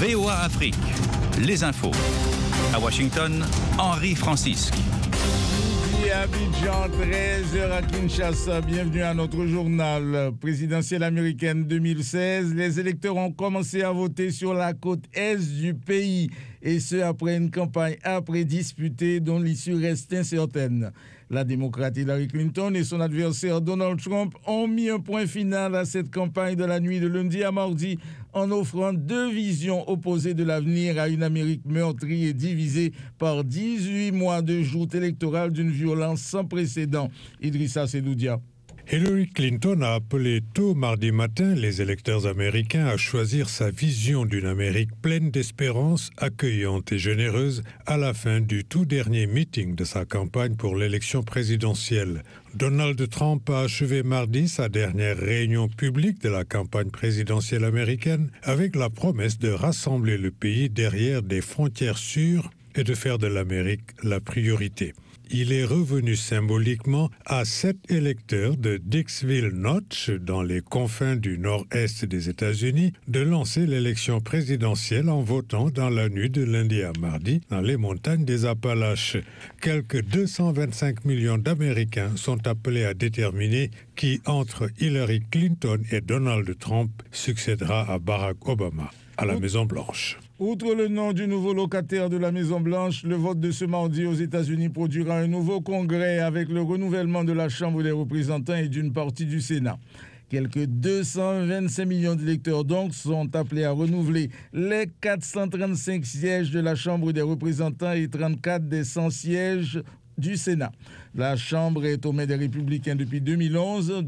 VOA Afrique, les infos. À Washington, Henri Francisque. Abidjan, 13h à Kinshasa. Bienvenue à notre journal. Présidentielle américaine 2016, les électeurs ont commencé à voter sur la côte est du pays. Et ce, après une campagne âpre disputée dont l'issue reste incertaine. La démocrate Hillary Clinton et son adversaire Donald Trump ont mis un point final à cette campagne de la nuit de lundi à mardi en offrant deux visions opposées de l'avenir à une Amérique meurtrie et divisée par 18 mois de joute électorale d'une violence sans précédent. Idrissa Sedoudia. Hillary Clinton a appelé tôt mardi matin les électeurs américains à choisir sa vision d'une Amérique pleine d'espérance, accueillante et généreuse à la fin du tout dernier meeting de sa campagne pour l'élection présidentielle. Donald Trump a achevé mardi sa dernière réunion publique de la campagne présidentielle américaine avec la promesse de rassembler le pays derrière des frontières sûres et de faire de l'Amérique la priorité. Il est revenu symboliquement à 7 électeurs de Dixville Notch, dans les confins du nord-est des États-Unis, de lancer l'élection présidentielle en votant dans la nuit de lundi à mardi dans les montagnes des Appalaches. Quelques 225 millions d'Américains sont appelés à déterminer qui, entre Hillary Clinton et Donald Trump, succédera à Barack Obama à la Maison-Blanche. Outre le nom du nouveau locataire de la Maison-Blanche, le vote de ce mardi aux États-Unis produira un nouveau congrès avec le renouvellement de la Chambre des représentants et d'une partie du Sénat. Quelques 225 millions d'électeurs donc sont appelés à renouveler les 435 sièges de la Chambre des représentants et 34 des 100 sièges du Sénat. La Chambre est aux mains des Républicains depuis 2011,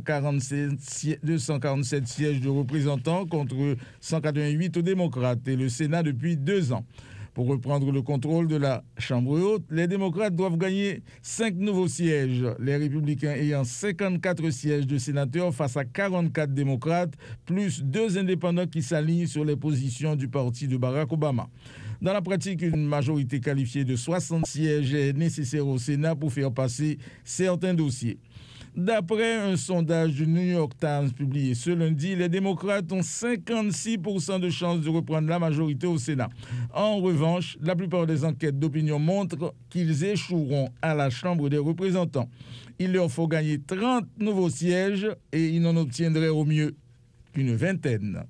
247 sièges de représentants contre 188 aux démocrates et le Sénat depuis 2 ans. Pour reprendre le contrôle de la Chambre haute, les démocrates doivent gagner 5 nouveaux sièges, les républicains ayant 54 sièges de sénateurs face à 44 démocrates, plus 2 indépendants qui s'alignent sur les positions du parti de Barack Obama. Dans la pratique, une majorité qualifiée de 60 sièges est nécessaire au Sénat pour faire passer certains dossiers. D'après un sondage du New York Times publié ce lundi, les démocrates ont 56% de chances de reprendre la majorité au Sénat. En revanche, la plupart des enquêtes d'opinion montrent qu'ils échoueront à la Chambre des représentants. Il leur faut gagner 30 nouveaux sièges et ils n'en obtiendraient au mieux qu'une vingtaine.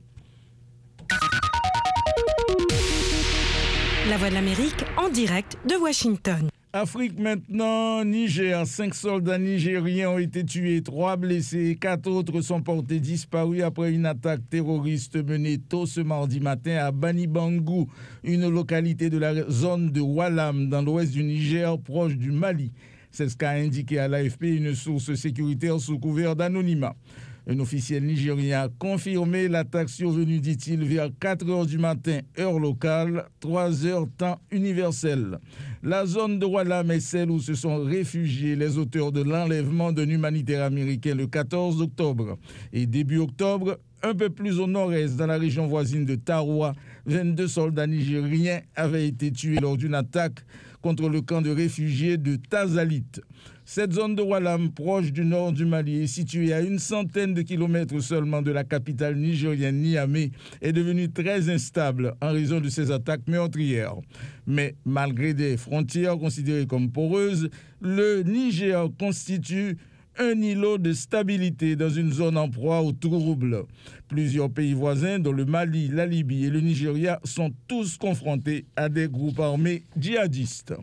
La Voix de l'Amérique en direct de Washington. Afrique maintenant, Niger. 5 soldats nigériens ont été tués, 3 blessés et 4 autres sont portés disparus après une attaque terroriste menée tôt ce mardi matin à Banibangou, une localité de la zone de Walam dans l'ouest du Niger, proche du Mali. C'est ce qu'a indiqué à l'AFP une source sécuritaire sous couvert d'anonymat. Un officiel nigérien a confirmé l'attaque survenue, dit-il, vers 4 heures du matin, heure locale, 3 heures temps universel. La zone de Walam est celle où se sont réfugiés les auteurs de l'enlèvement d'un humanitaire américain le 14 octobre. Et début octobre, un peu plus au nord-est, dans la région voisine de Taroua, 22 soldats nigériens avaient été tués lors d'une attaque contre le camp de réfugiés de Tazalit. Cette zone de Walam, proche du nord du Mali, est située à une centaine de kilomètres seulement de la capitale nigérienne Niamey, est devenue très instable en raison de ces attaques meurtrières. Mais malgré des frontières considérées comme poreuses, le Niger constitue un îlot de stabilité dans une zone en proie aux troubles. Plusieurs pays voisins, dont le Mali, la Libye et le Nigeria, sont tous confrontés à des groupes armés djihadistes.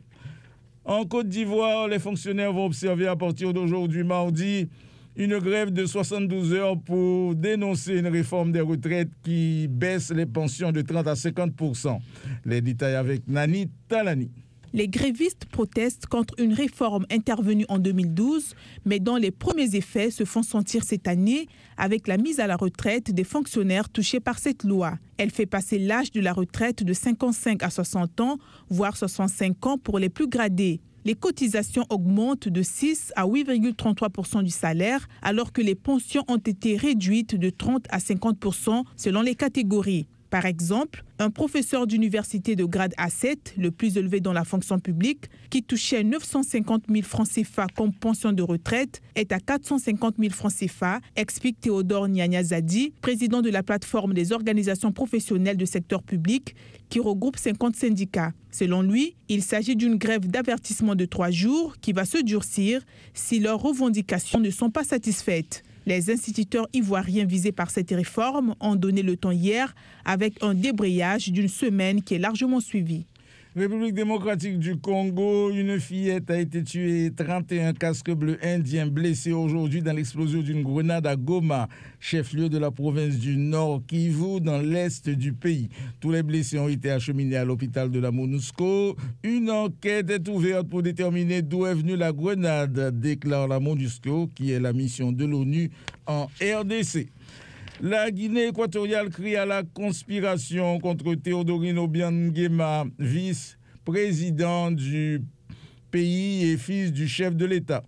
En Côte d'Ivoire, les fonctionnaires vont observer à partir d'aujourd'hui, mardi, une grève de 72 heures pour dénoncer une réforme des retraites qui baisse les pensions de 30 à 50%. Les détails avec Nani Talani. Les grévistes protestent contre une réforme intervenue en 2012, mais dont les premiers effets se font sentir cette année avec la mise à la retraite des fonctionnaires touchés par cette loi. Elle fait passer l'âge de la retraite de 55 à 60 ans, voire 65 ans pour les plus gradés. Les cotisations augmentent de 6 à 8,33% du salaire, alors que les pensions ont été réduites de 30 à 50% selon les catégories. Par exemple, un professeur d'université de grade A7, le plus élevé dans la fonction publique, qui touchait 950 000 francs CFA comme pension de retraite, est à 450 000 francs CFA, explique Théodore Nianyazadi, président de la plateforme des organisations professionnelles du secteur public, qui regroupe 50 syndicats. Selon lui, il s'agit d'une grève d'avertissement de 3 jours qui va se durcir si leurs revendications ne sont pas satisfaites. Les instituteurs ivoiriens visés par cette réforme ont donné le ton hier avec un débrayage d'une semaine qui est largement suivi. République démocratique du Congo, une fillette a été tuée et 31 casques bleus indiens blessés aujourd'hui dans l'explosion d'une grenade à Goma, chef-lieu de la province du Nord Kivu, dans l'est du pays. Tous les blessés ont été acheminés à l'hôpital de la MONUSCO. Une enquête est ouverte pour déterminer d'où est venue la grenade, déclare la MONUSCO, qui est la mission de l'ONU en RDC. La Guinée équatoriale crie à la conspiration contre Théodorine Obiang Nguema, vice-président du pays et fils du chef de l'État.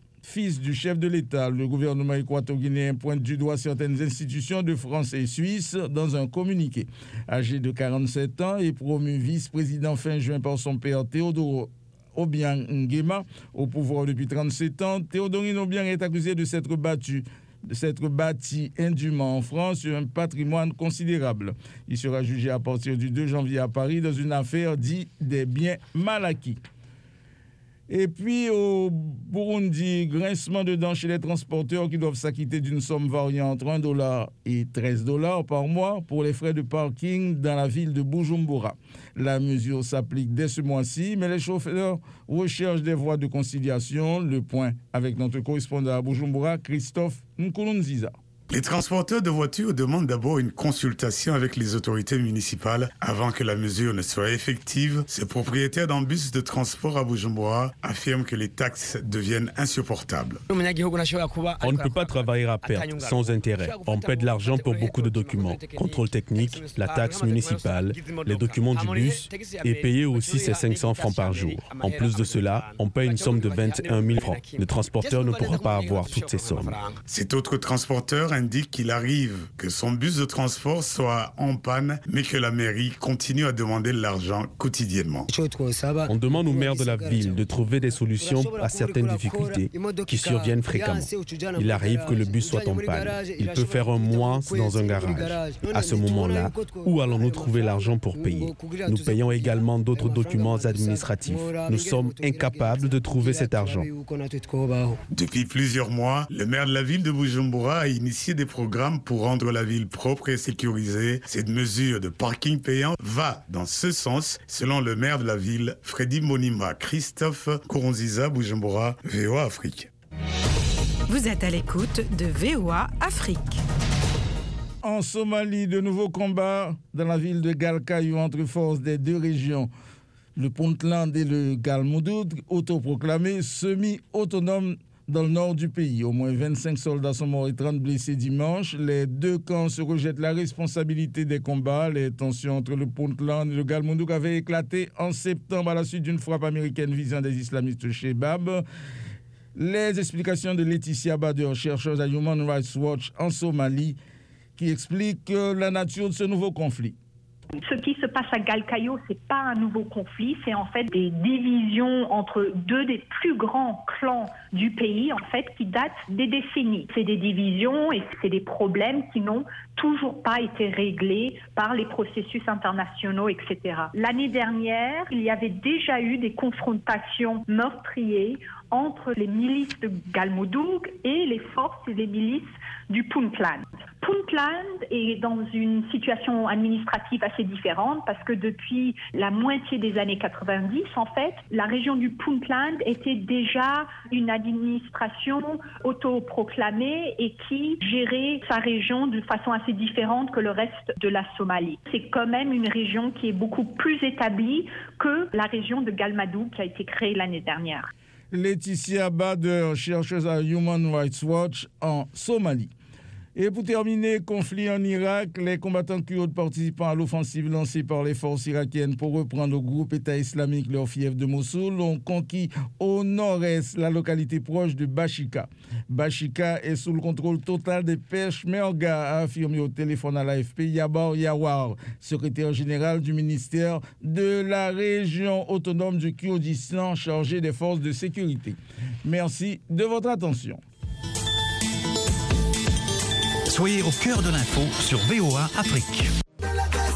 Le gouvernement équato-guinéen pointe du doigt certaines institutions de France et Suisse dans un communiqué. Âgé de 47 ans et promu vice-président fin juin par son père Théodore Obiang Nguema, au pouvoir depuis 37 ans, Théodorine Obiang est accusé de s'être bâti indûment en France sur un patrimoine considérable. Il sera jugé à partir du 2 janvier à Paris dans une affaire dite des biens mal acquis. Et puis au Burundi, grincement de dents chez les transporteurs qui doivent s'acquitter d'une somme variant entre $1 et $13 par mois pour les frais de parking dans la ville de Bujumbura. La mesure s'applique dès ce mois-ci, mais les chauffeurs recherchent des voies de conciliation. Le point avec notre correspondant à Bujumbura, Christophe Nkulunziza. Les transporteurs de voitures demandent d'abord une consultation avec les autorités municipales avant que la mesure ne soit effective. Ces propriétaires d'un bus de transport à Bujumbura affirment que les taxes deviennent insupportables. On ne peut pas travailler à perte, sans intérêt. On paie de l'argent pour beaucoup de documents. Contrôle technique, la taxe municipale, les documents du bus et payer aussi ces 500 francs par jour. En plus de cela, on paie une somme de 21 000 francs. Le transporteur ne pourra pas avoir toutes ces sommes. Cet autre transporteur indique qu'il arrive que son bus de transport soit en panne, mais que la mairie continue à demander de l'argent quotidiennement. On demande au maire de la ville de trouver des solutions à certaines difficultés qui surviennent fréquemment. Il arrive que le bus soit en panne. Il peut faire un mois dans un garage. À ce moment-là, où allons-nous trouver l'argent pour payer? Nous payons également d'autres documents administratifs. Nous sommes incapables de trouver cet argent. Depuis plusieurs mois, le maire de la ville de Bujumbura a initié des programmes pour rendre la ville propre et sécurisée. Cette mesure de parking payant va dans ce sens, selon le maire de la ville, Freddy Monima. Christophe Nkulunziza, Bujumbura, VOA Afrique. Vous êtes à l'écoute de VOA Afrique. En Somalie, de nouveaux combats dans la ville de Galkayo entre forces des deux régions. Le Puntland et le Galmudug, autoproclamés semi-autonomes dans le nord du pays. Au moins 25 soldats sont morts et 30 blessés dimanche. Les deux camps se rejettent la responsabilité des combats. Les tensions entre le Puntland et le Galmudug avaient éclaté en septembre à la suite d'une frappe américaine visant des islamistes Shebab. Les explications de Laetitia Bader, chercheuse à Human Rights Watch en Somalie, qui explique la nature de ce nouveau conflit. Ce qui se passe à Galkayo, c'est pas un nouveau conflit, c'est en fait des divisions entre deux des plus grands clans du pays, en fait, qui datent des décennies. C'est des divisions et c'est des problèmes qui n'ont toujours pas été réglés par les processus internationaux, etc. L'année dernière, il y avait déjà eu des confrontations meurtrières entre les milices de Galmudug et les forces et les milices du Puntland. Puntland est dans une situation administrative assez différente parce que depuis la moitié des années 90, en fait, la région du Puntland était déjà une administration autoproclamée et qui gérait sa région de façon assez différente que le reste de la Somalie. C'est quand même une région qui est beaucoup plus établie que la région de Galmudug qui a été créée l'année dernière. Laetitia Bader, chercheuse à Human Rights Watch en Somalie. Et pour terminer, conflit en Irak, les combattants kurdes participant à l'offensive lancée par les forces irakiennes pour reprendre au groupe État islamique leur fief de Mossoul ont conquis au nord-est la localité proche de Bashika. Bashika est sous le contrôle total des Peshmerga, a affirmé au téléphone à l'AFP Yabar Yawar, secrétaire général du ministère de la région autonome du Kurdistan chargé des forces de sécurité. Merci de votre attention. Soyez au cœur de l'info sur VOA Afrique.